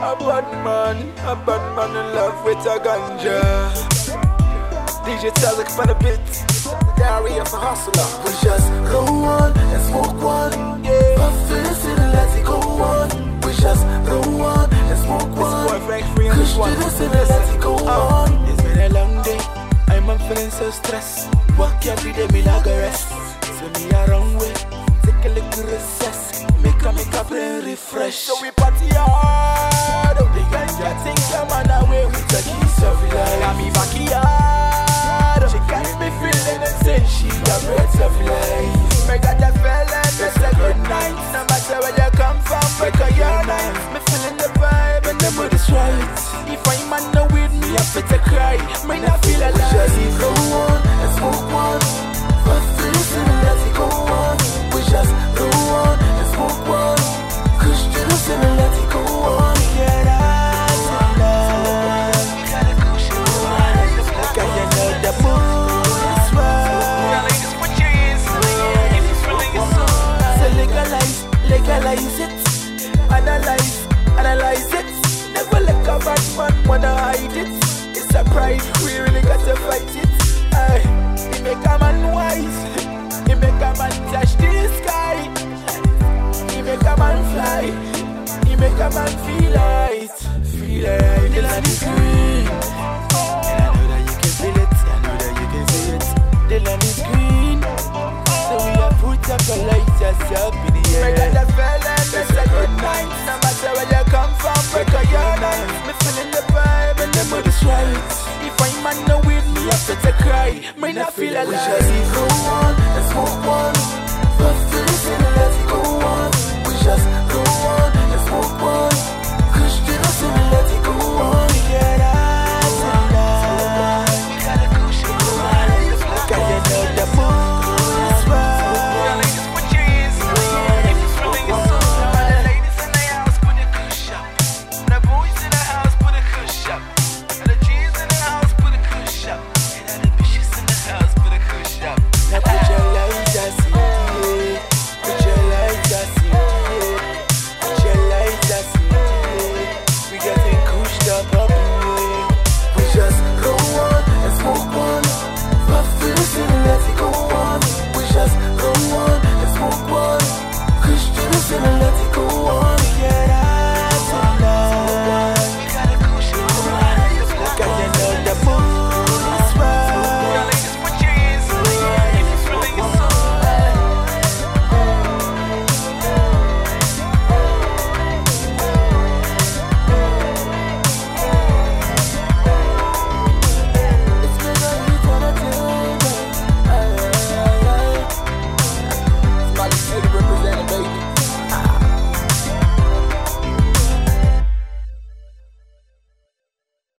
A bad man in love with a ganja. DJ Talik for the beat. Diary of a hustler. We just go on and smoke one. Puff this and let it go on. We just go on and smoke one. Boy, Frank free on this one. Kush to this and let it go on. It's been a long day. I'm feeling so stressed. Work every day, me like a rest. So me a wrong way. Take a little recess. Make a brain refresh. So we party hard. The ganja thing come on away with the keys of life. I'm in backyard. She got me feeling insane. She a breath of life. Me got that feeling. It's a good night. No matter where you come from, break a your night. Me feeling the vibe and the mood is right. If I'm man no with me, I fit to cry. Me not feel alive. We just go on and smoke one. Puff this and let it go on. We just go on and smoke one. Kush to this and let it go on. Yeah, that's enough. We gotta kush it on. Look at you know the mood is right. Put your hands in the air if you feeling your soul. So legalize it. Analyze it. Never let a bad man wanna hide it. It's a pride, we really got to fight it. Aye. He make a man wise. He make a man touch the sky. He make a man fly. He make a man feel light. The land is green. And I know that you can feel it. I know that you can see it. The land is green. So we have put up a light just up in the air. Make a feeling, it's a good night. No matter where you come from, break a your night. Me feeling the vibe and the mood is right. If I'm man no with me, I fit to cry. Me not feel alive. We just go on and smoke one. Puff this and